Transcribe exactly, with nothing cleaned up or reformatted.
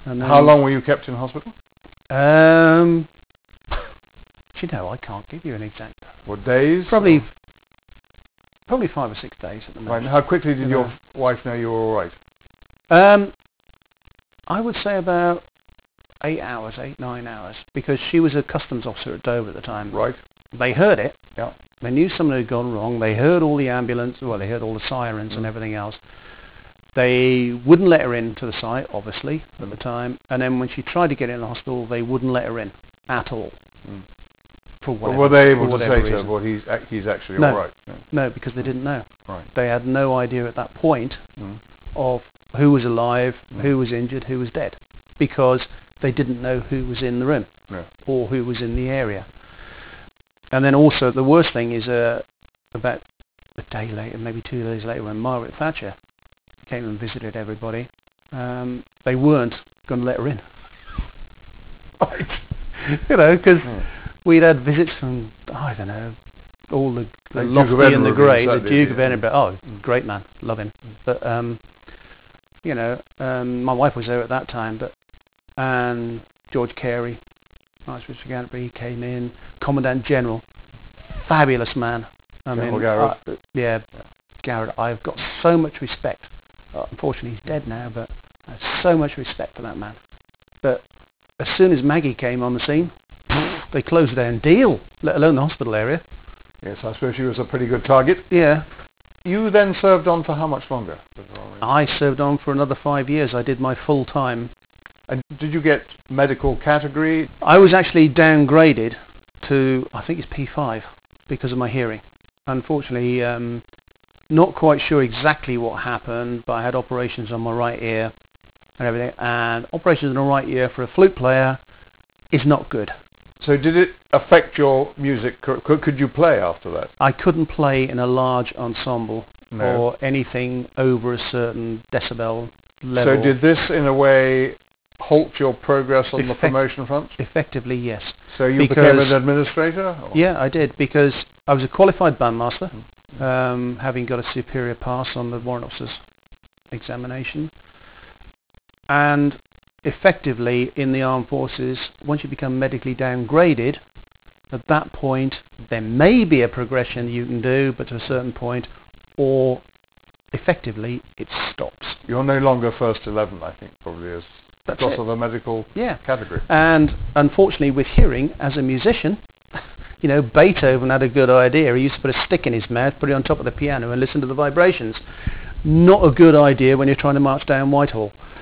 And then, how long were you kept in hospital? Um, do you know, I can't give you an exact. What, days? Probably, or? probably five or six days at the Right. moment. And how quickly did You your know. wife know you were all right? Um, I would say about eight hours, eight, nine hours, because she was a customs officer at Dover at the time. Right. They heard it. Yeah. They knew something had gone wrong. They heard all the ambulance, well, they heard all the sirens Mm. and everything else. They wouldn't let her into the site, obviously, mm. at the time. And then when she tried to get in the hospital, they wouldn't let her in at all. Mm. For But whatever, were they able for to say whatever to her, reason. well, he's, ac- he's actually No. all right? No. No, because they didn't know. Right. They had no idea at that point Mm. of who was alive, Mm. who was injured, who was dead, because they didn't know who was in the room No. or who was in the area. And then also the worst thing is uh, about a day later, maybe two days later, when Margaret Thatcher came and visited everybody, um, they weren't going to let her in. Right. You know, because Mm. we'd had visits from, I don't know, all the, the Like Duke of lofty and the Edinburgh, great, the exactly, Duke of yeah. Edinburgh. Oh, great man, love him. But um, you know, um, my wife was there at that time, but and George Carey, Archbishop of Canterbury, came in, Commandant General, fabulous man. I General mean, Garrett. I, yeah, Garrett. I've got so much respect. Uh, unfortunately, he's dead now, but I have so much respect for that man. But as soon as Maggie came on the scene, they closed down Deal, let alone the hospital area. Yes, I suppose she was a pretty good target. Yeah. You then served on for how much longer? I served on for another five years. I did my full time. And did you get medical category? I was actually downgraded to, I think it's P five, because of my hearing. Unfortunately, um, not quite sure exactly what happened, but I had operations on my right ear and everything. And operations on the right ear for a flute player is not good. So did it affect your music? Could, could you play after that? I couldn't play in a large ensemble No. or anything over a certain decibel level. So did this, in a way, halt your progress on the Effect- promotion front? Effectively, yes. So you Because- became an administrator? Or? Yeah, I did, because I was a qualified bandmaster, um, having got a superior pass on the warrant officer's examination. And effectively, in the armed forces, once you become medically downgraded, at that point, there may be a progression you can do, but to a certain point, or effectively, it stops. You're no longer first eleven, I think, probably is That's because it. of the medical Yeah. category. And unfortunately, with hearing, as a musician, you know, Beethoven had a good idea. He used to put a stick in his mouth, put it on top of the piano and listen to the vibrations. Not a good idea when you're trying to march down Whitehall.